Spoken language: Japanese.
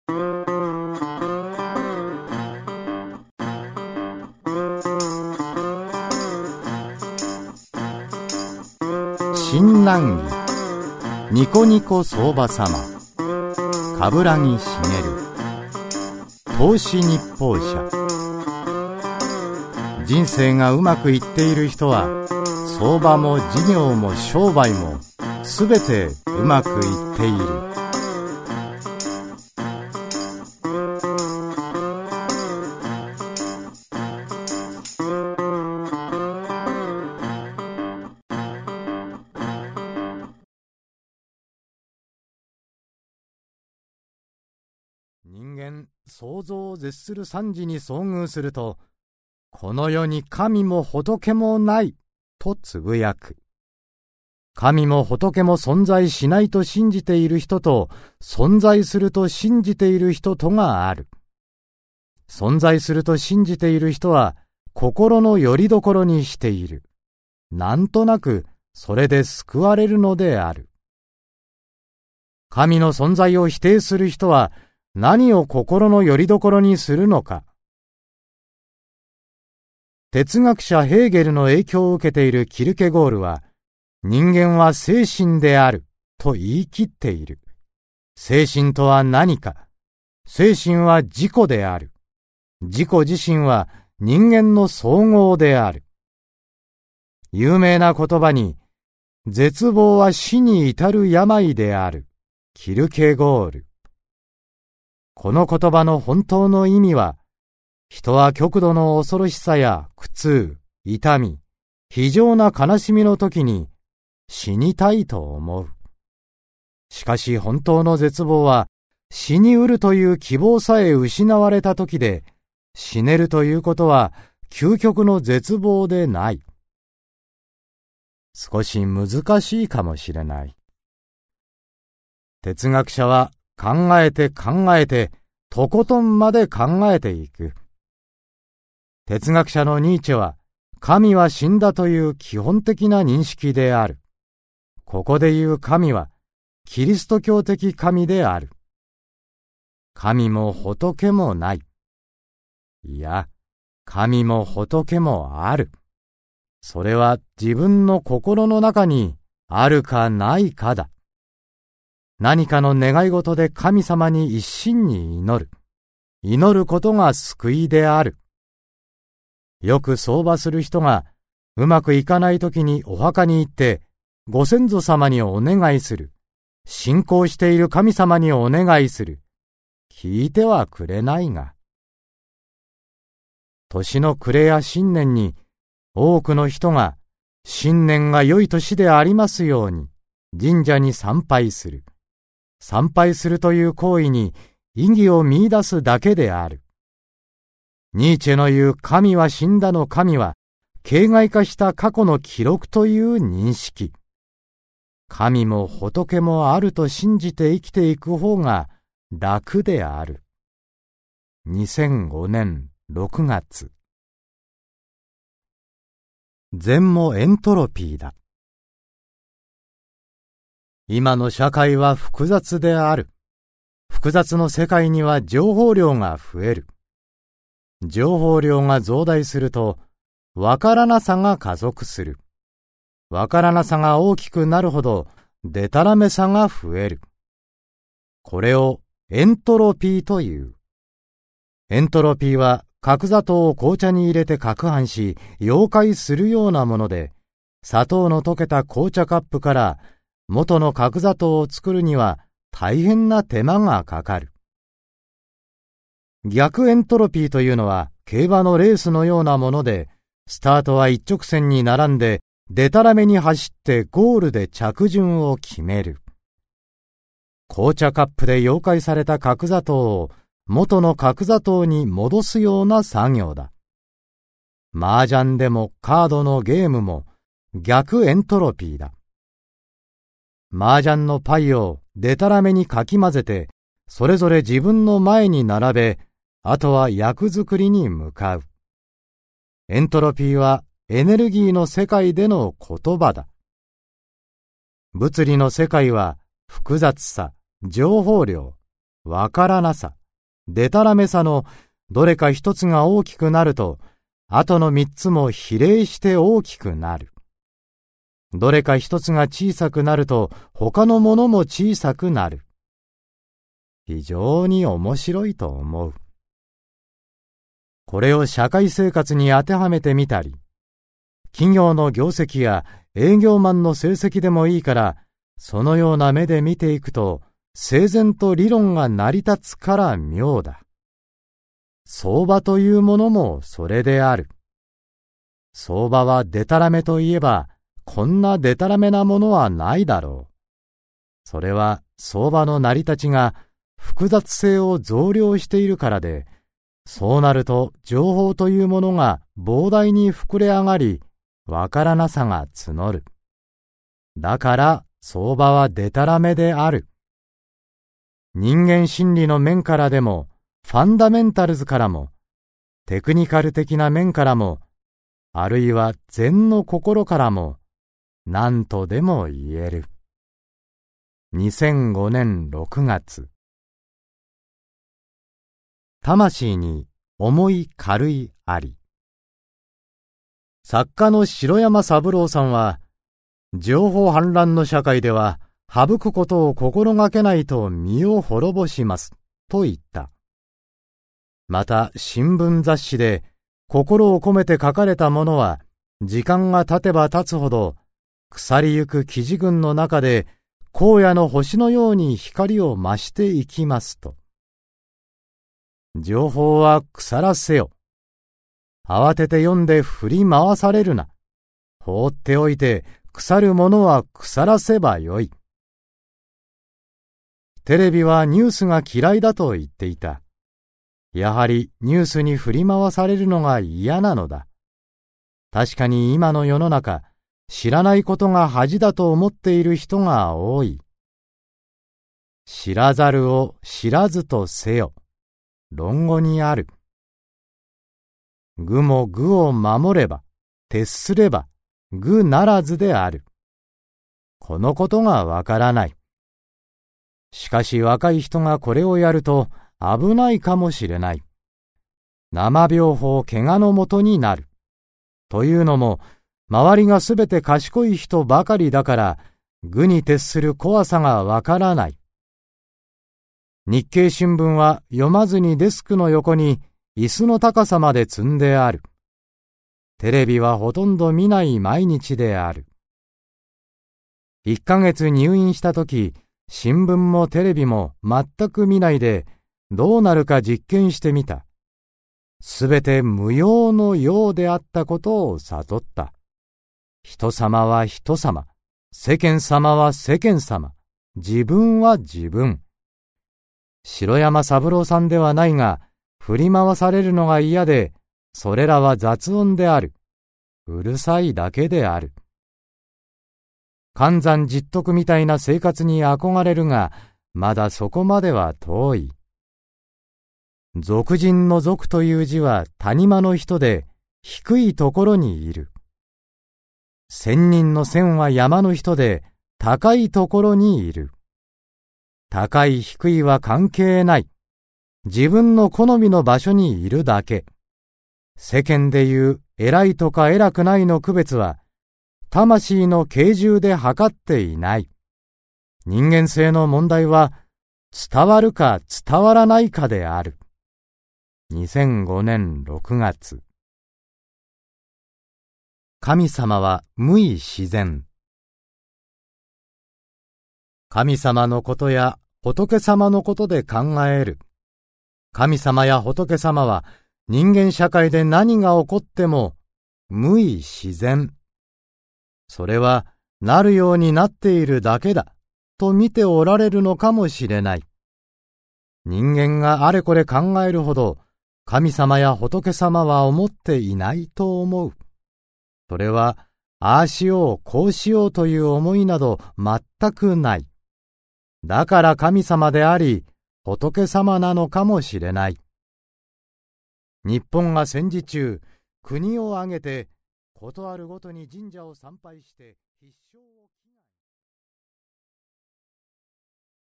親鸞義ニコニコ相場様冠木茂投資日報社。人生がうまくいっている人は相場も事業も商売もすべてうまくいっている。人間、想像を絶する惨事に遭遇すると、この世に神も仏もないとつぶやく。神も仏も存在しないと信じている人と、存在すると信じている人とがある。存在すると信じている人は、心の拠り所にしている。なんとなく、それで救われるのである。神の存在を否定する人は、何を心の拠り所にするのか。哲学者ヘーゲルの影響を受けているキルケゴールは、人間は精神であると言い切っている。精神とは何か。精神は自己である。自己自身は人間の総合である。有名な言葉に、絶望は死に至る病である。キルケゴール。この言葉の本当の意味は、人は極度の恐ろしさや苦痛、痛み、非常な悲しみの時に死にたいと思う。しかし本当の絶望は死にうるという希望さえ失われた時で、死ねるということは究極の絶望でない。少し難しいかもしれない。哲学者は考えて考えて、とことんまで考えていく。哲学者のニーチェは、神は死んだという基本的な認識である。ここで言う神は、キリスト教的神である。神も仏もない。いや、神も仏もある。それは自分の心の中にあるかないかだ。何かの願い事で神様に一心に祈る。祈ることが救いである。よく相場する人がうまくいかないときにお墓に行ってご先祖様にお願いする。信仰している神様にお願いする。聞いてはくれないが。年の暮れや新年に多くの人が新年が良い年でありますように神社に参拝する。参拝するという行為に意義を見出すだけである。ニーチェの言う神は死んだの神は、形骸化した過去の記録という認識。神も仏もあると信じて生きていく方が楽である。2005年6月。禅もエントロピーだ。今の社会は複雑である。複雑の世界には情報量が増える。情報量が増大すると、わからなさが加速する。わからなさが大きくなるほど、でたらめさが増える。これをエントロピーという。エントロピーは角砂糖を紅茶に入れて攪拌し、溶解するようなもので、砂糖の溶けた紅茶カップから元の角砂糖を作るには大変な手間がかかる。逆エントロピーというのは競馬のレースのようなもので、スタートは一直線に並んで、でたらめに走ってゴールで着順を決める。紅茶カップで溶解された角砂糖を元の角砂糖に戻すような作業だ。麻雀でもカードのゲームも逆エントロピーだ。麻雀のパイをでたらめにかき混ぜて、それぞれ自分の前に並べ、あとは役作りに向かう。エントロピーはエネルギーの世界での言葉だ。物理の世界は複雑さ、情報量、わからなさ、 でたらめさのどれか一つが大きくなると、あとの三つも比例して大きくなる。どれか一つが小さくなると、他のものも小さくなる。非常に面白いと思う。これを社会生活に当てはめてみたり、企業の業績や営業マンの成績でもいいから、そのような目で見ていくと、整然と理論が成り立つから妙だ。相場というものもそれである。相場はでたらめといえば、こんなでたらめなものはないだろう。それは相場の成り立ちが複雑性を増量しているからで、そうなると情報というものが膨大に膨れ上がり、わからなさが募る。だから相場はでたらめである。人間心理の面からでも、ファンダメンタルズからも、テクニカル的な面からも、あるいは禅の心からも、何とでも言える。2005年6月。魂に重い軽いあり。作家の城山三郎さんは、情報氾濫の社会では、省くことを心がけないと身を滅ぼします、と言った。また、新聞雑誌で、心を込めて書かれたものは、時間が経てば経つほど、腐りゆく記事群の中で、荒野の星のように光を増していきますと。情報は腐らせよ。慌てて読んで振り回されるな。放っておいて、腐るものは腐らせばよい。テレビはニュースが嫌いだと言っていた。やはりニュースに振り回されるのが嫌なのだ。確かに今の世の中、知らないことが恥だと思っている人が多い。知らざるを知らずとせよ。論語にある。愚も愚を守れば、徹すれば、愚ならずである。このことがわからない。しかし若い人がこれをやると危ないかもしれない。生病法怪我のもとになる。というのも、周りがすべて賢い人ばかりだから、愚に徹する怖さがわからない。日経新聞は読まずにデスクの横に椅子の高さまで積んである。テレビはほとんど見ない毎日である。1ヶ月入院したとき、新聞もテレビも全く見ないで、どうなるか実験してみた。すべて無用のようであったことを悟った。人様は人様、世間様は世間様、自分は自分。城山三郎さんではないが、振り回されるのが嫌で、それらは雑音である。うるさいだけである。寒山実徳みたいな生活に憧れるが、まだそこまでは遠い。俗人の俗という字は谷間の人で、低いところにいる。仙人の仙は山の人で、高いところにいる。高い低いは関係ない。自分の好みの場所にいるだけ。世間でいう偉いとか偉くないの区別は、魂の軽重で測っていない。人間性の問題は、伝わるか伝わらないかである。2005年6月。神様は無為自然。神様のことや仏様のことで考える。神様や仏様は人間社会で何が起こっても無為自然。それはなるようになっているだけだと見ておられるのかもしれない。人間があれこれ考えるほど神様や仏様は思っていないと思う。それはああしようこうしようという思いなど全くない。だから神様であり仏様なのかもしれない。日本が戦時中、国を挙げてことあるごとに神社を参拝して必勝を